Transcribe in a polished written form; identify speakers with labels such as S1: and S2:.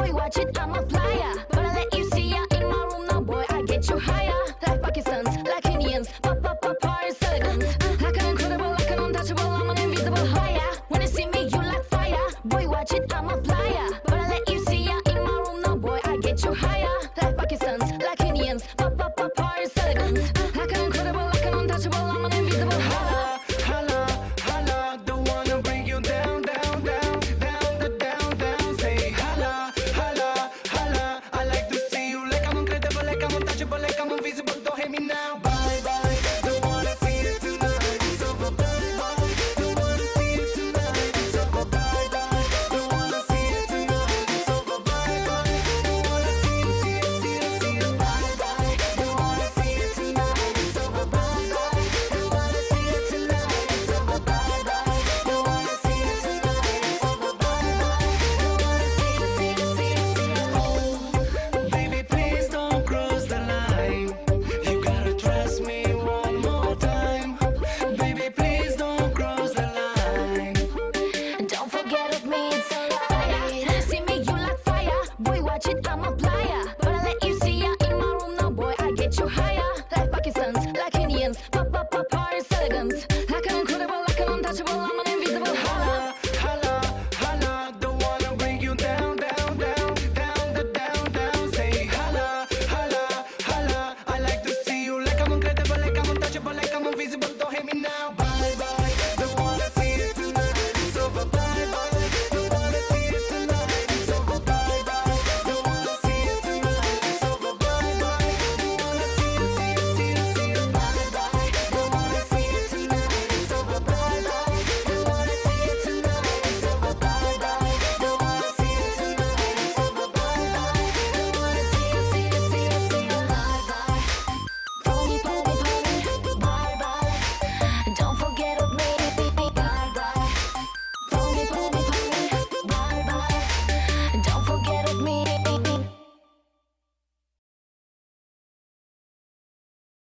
S1: Boy, watch it, I'm a flyer. But I let you see ya in my room now, boy. I get you higher. Like Pakistans, like Indians, Paris elegance. Like an incredible, like an untouchable, I'm an invisible higher. When you see me, you like fire. Boy, watch it, I'm a flyer. But I let you see ya in my room now, boy. I get you higher. Like Pakistans, like Indians, Paris elegance. Like an incredible, like an untouchable, I'm an invisible higher.
S2: Holla, holla, don't wanna bring you down, down, down, down, down, down. Say holla, holla, holla. I like to see you like I'm incredible, like I'm untouchable, like I'm invisible. Don't hate me now. Bye bye, don't wanna see you tonight. It's over. Bye bye, don't wanna see you tonight. It's over. Bye bye, don't wanna see you tonight. It's over. Bye bye, don't wanna see you, see you. Bye bye, don't wanna see you tonight. It's over. Bye bye, don't wanna see you tonight. It's over. Bye bye, don't wanna see you tonight. It's over. Bye bye, don't wanna see you, see you. Oh, baby, please don't cross the line. You gotta trust me one more time. Baby, please don't cross the line.
S1: Don't forget of me, it's alright. When you see me, you like fire. Boy, watch it, I'm a flyer.